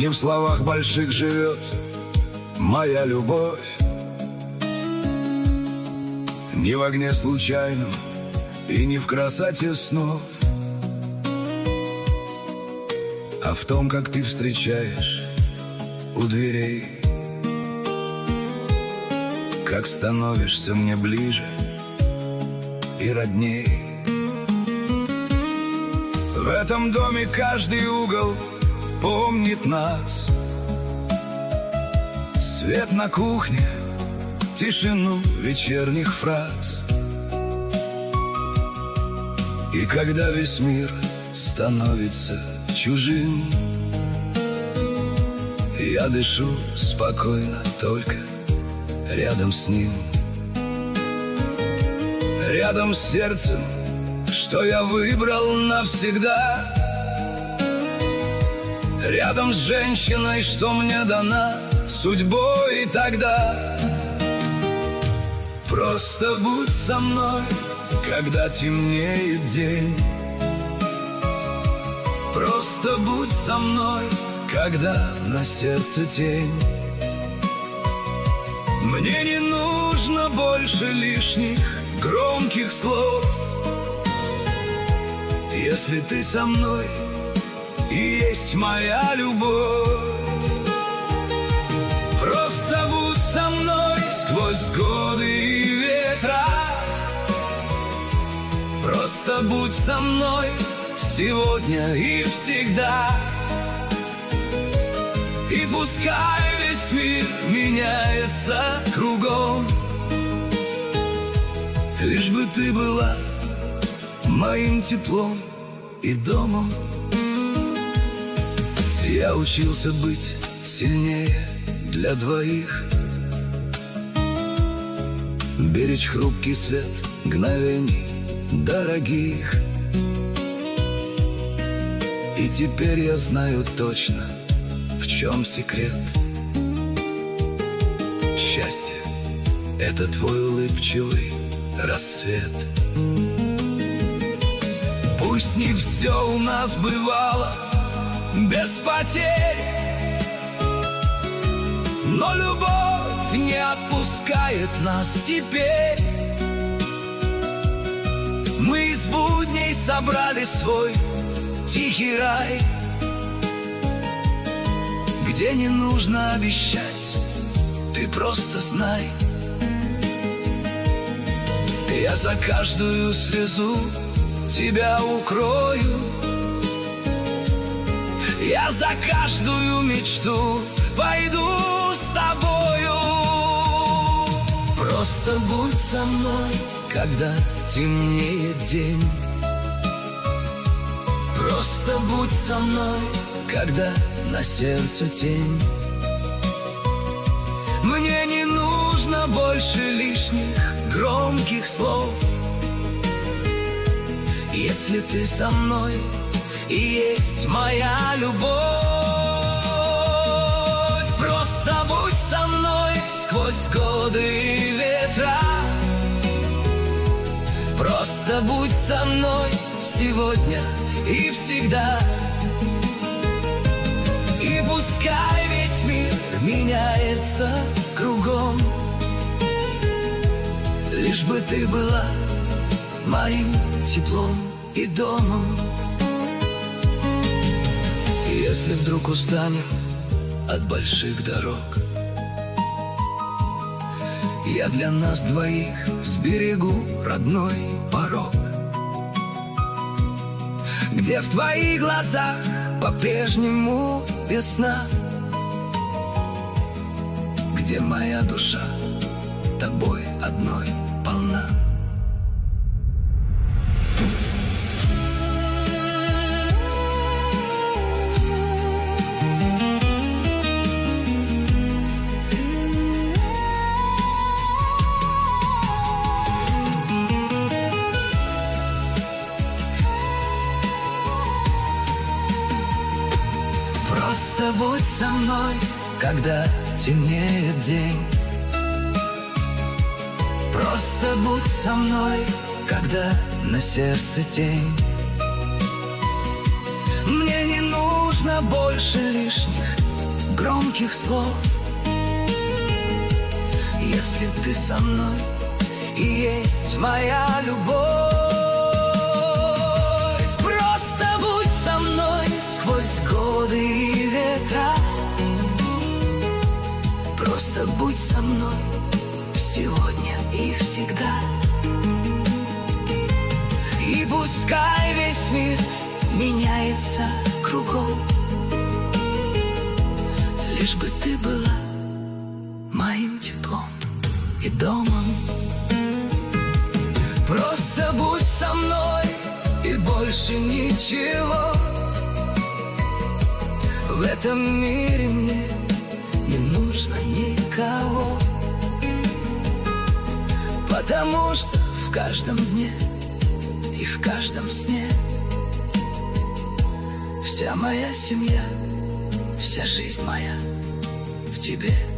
Не в словах больших живет моя любовь, не в огне случайном и не в красоте снов, а в том, как ты встречаешь у дверей, как становишься мне ближе и родней. В этом доме каждый угол помнит нас. Свет на кухне, тишину вечерних фраз. И когда весь мир становится чужим, я дышу спокойно только рядом с ним. Рядом с сердцем, что я выбрал навсегда. Рядом с женщиной, что мне дана судьбой тогда. Просто будь со мной, когда темнеет день. Просто будь со мной, когда на сердце тень. Мне не нужно больше лишних громких слов. Если ты со мной, и есть моя любовь. Просто будь со мной сквозь годы и ветра. Просто будь со мной сегодня и всегда. И пускай весь мир меняется кругом, лишь бы ты была моим теплом и домом. Я учился быть сильнее для двоих, беречь хрупкий свет мгновений дорогих. И теперь я знаю точно, в чем секрет. Счастье — это твой улыбчивый рассвет. Пусть не все у нас бывало без потерь, но любовь не отпускает нас теперь. Мы из будней собрали свой тихий рай, где не нужно обещать, ты просто знай. Я за каждую слезу тебя укрою, я за каждую мечту пойду с тобою. Просто будь со мной, когда темнеет день. Просто будь со мной, когда на сердце тень. Мне не нужно больше лишних громких слов. Если ты со мной, и есть моя любовь. Просто будь со мной сквозь годы и ветра. Просто будь со мной сегодня и всегда. И пускай весь мир меняется кругом, лишь бы ты была моим теплом и домом. Если вдруг устанем от больших дорог, я для нас двоих сберегу родной порог, где в твоих глазах по-прежнему весна, где моя душа тобой одной полна. Просто будь со мной, когда темнеет день. Просто будь со мной, когда на сердце тень. Мне не нужно больше лишних громких слов. Если ты со мной и есть моя любовь, просто будь со мной сквозь годы и ветра. Просто будь со мной сегодня и всегда. И пускай весь мир меняется кругом, лишь бы ты была моим теплом и домом. Просто будь со мной и больше ничего. В этом мире мне не нужно никого, потому что в каждом дне и в каждом сне вся моя семья, вся жизнь моя в тебе.